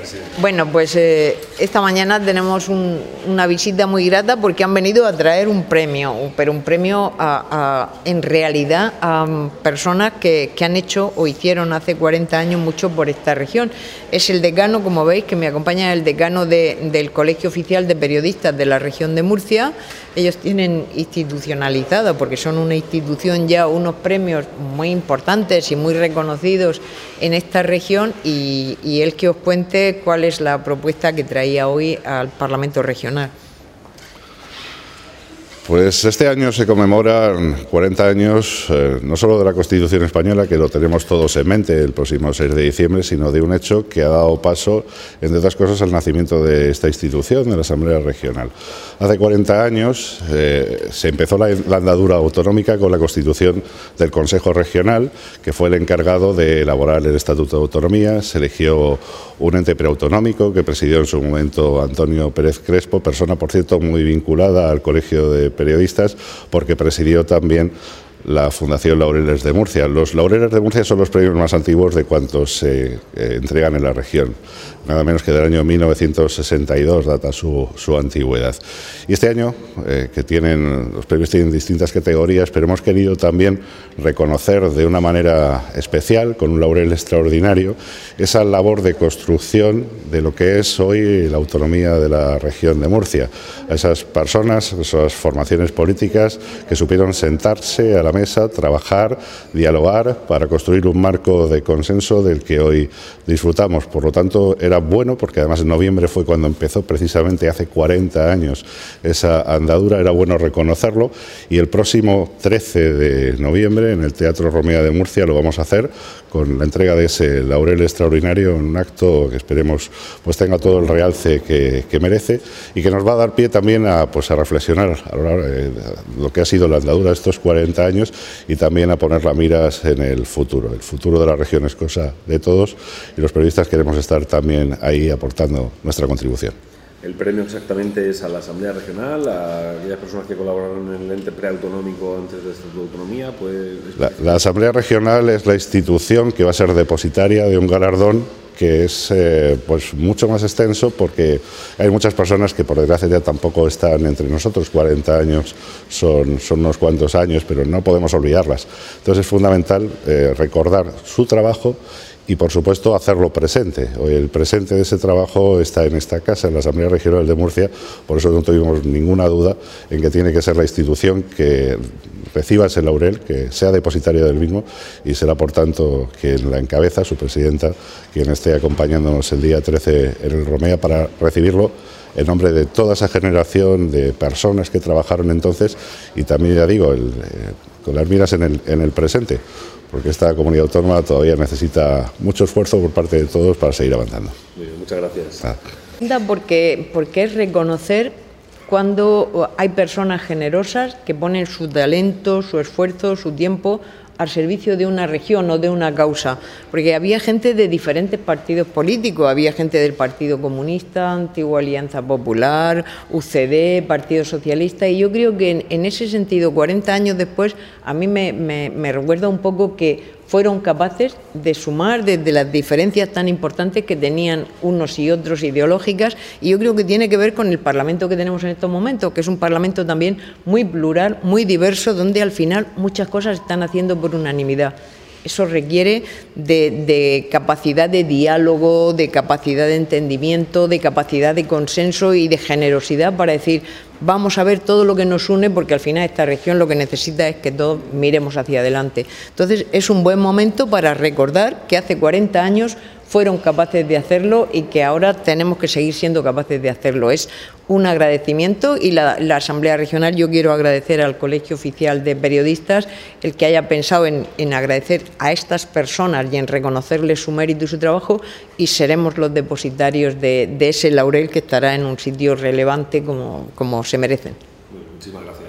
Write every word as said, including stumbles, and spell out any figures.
presidente. Bueno, pues eh, esta mañana tenemos un, una visita muy grata porque han venido a traer un premio, pero un premio a, a, en realidad a personas que, que han hecho o hicieron hace cuarenta años mucho por esta región. Es el decano, como veis, que me acompaña, el decano de, del Colegio Oficial de Periodistas de la región de Murcia. Ellos tienen institucionalizado, porque son una institución ya, unos premios muy importantes y muy reconocidos en esta región, y, y él que os cuente cuál es la propuesta que traía hoy al Parlamento Regional. Pues este año se conmemoran cuarenta años, eh, no solo de la Constitución española, que lo tenemos todos en mente el próximo seis de diciembre, sino de un hecho que ha dado paso, entre otras cosas, al nacimiento de esta institución, de la Asamblea Regional. Hace cuarenta años eh, se empezó la, la andadura autonómica con la constitución del Consejo Regional, que fue el encargado de elaborar el Estatuto de Autonomía. Se eligió un ente preautonómico que presidió en su momento Antonio Pérez Crespo, persona, por cierto, muy vinculada al Colegio de Periodistas, porque presidió también la Fundación Laureles de Murcia. Los Laureles de Murcia son los premios más antiguos de cuantos se eh, entregan en la región. Nada menos que del año mil novecientos sesenta y dos data su, su antigüedad. Y este año, eh, que tienen, los premios tienen distintas categorías, pero hemos querido también reconocer de una manera especial, con un laurel extraordinario, esa labor de construcción de lo que es hoy la autonomía de la región de Murcia. A esas personas, esas formaciones políticas que supieron sentarse a la mesa, trabajar, dialogar para construir un marco de consenso del que hoy disfrutamos. Por lo tanto, era bueno, porque además en noviembre fue cuando empezó precisamente hace cuarenta años esa andadura, era bueno reconocerlo, y el próximo trece de noviembre en el Teatro Romea de Murcia lo vamos a hacer con la entrega de ese laurel extraordinario, en un acto que esperemos pues tenga todo el realce que, que merece y que nos va a dar pie también a, pues, a reflexionar a lo, eh, lo que ha sido la andadura de estos cuarenta años y también a poner las miras en el futuro. El futuro de la región es cosa de todos y los periodistas queremos estar también ahí aportando nuestra contribución. El premio exactamente es a la Asamblea Regional, a aquellas personas que colaboraron en el ente preautonómico antes de Estatuto de Autonomía. Pues... La, la Asamblea Regional es la institución que va a ser depositaria de un galardón que es eh, pues mucho más extenso, porque hay muchas personas que por desgracia ya tampoco están entre nosotros. cuarenta años son, son unos cuantos años, pero no podemos olvidarlas. Entonces es fundamental eh, recordar su trabajo y, por supuesto, hacerlo presente. Hoy el presente de ese trabajo está en esta casa, en la Asamblea Regional de Murcia, por eso no tuvimos ninguna duda en que tiene que ser la institución que reciba ese laurel, que sea depositaria del mismo, y será, por tanto, quien la encabeza, su presidenta, quien esté acompañándonos el día trece en el Romea para recibirlo en nombre de toda esa generación de personas que trabajaron entonces, y también, ya digo, el, eh, con las miras en el, en el presente, porque esta comunidad autónoma todavía necesita mucho esfuerzo por parte de todos para seguir avanzando. Muy bien, muchas gracias. Ah. Porque, porque es reconocer cuando hay personas generosas que ponen su talento, su esfuerzo, su tiempo al servicio de una región o de una causa, porque había gente de diferentes partidos políticos, había gente del Partido Comunista, Antigua Alianza Popular, U C D, Partido Socialista, y yo creo que en, en ese sentido, cuarenta años después, a mí me, me, me recuerda un poco que fueron capaces de sumar desde las diferencias tan importantes que tenían unos y otros ideológicas, y yo creo que tiene que ver con el Parlamento que tenemos en estos momentos, que es un Parlamento también muy plural, muy diverso, donde al final muchas cosas están haciendo por unanimidad. Eso requiere de, de capacidad de diálogo, de capacidad de entendimiento, de capacidad de consenso y de generosidad para decir, vamos a ver todo lo que nos une, porque al final esta región lo que necesita es que todos miremos hacia adelante. Entonces es un buen momento para recordar que hace cuarenta años fueron capaces de hacerlo y que ahora tenemos que seguir siendo capaces de hacerlo. Es un agradecimiento, y la, la Asamblea Regional, yo quiero agradecer al Colegio Oficial de Periodistas el que haya pensado en, en agradecer a estas personas y en reconocerles su mérito y su trabajo, y seremos los depositarios de, de ese laurel que estará en un sitio relevante como, como se merecen. Muchísimas gracias.